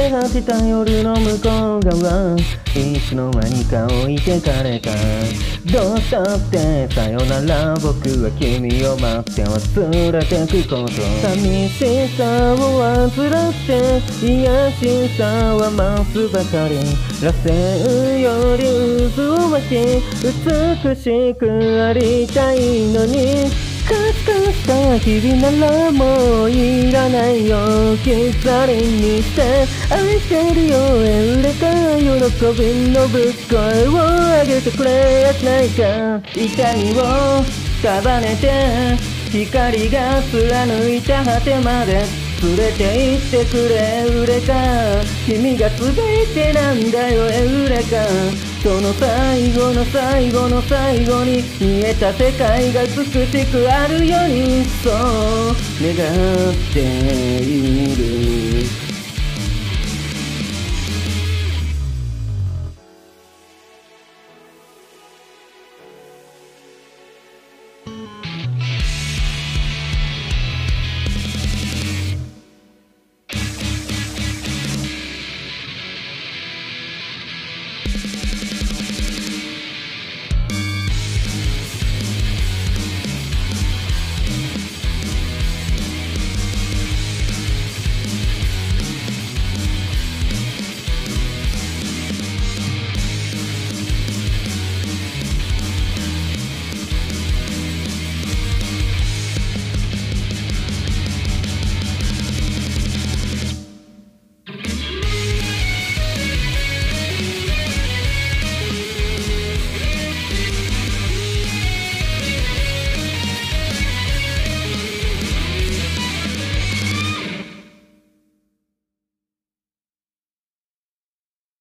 け果てた夜の向こう側、いつの間にか置いてかれた。どうしたってさよなら、僕は君を待って忘れてくこと。寂しさを患って癒しさは増すばかり。螺旋より渦巻き美しくありたいのに、カスカスした日々ならもういらないよ。置き去りにして愛してるよ。エウレカ喜びのぶっ声を上げてくれやしないか。痛みを束ねて光が貫いた果てまで連れて行ってくれエウレカ。君が全てなんだよエウレカ。その最後の最後の最後に見えた世界が美しくあるように、そう願っている。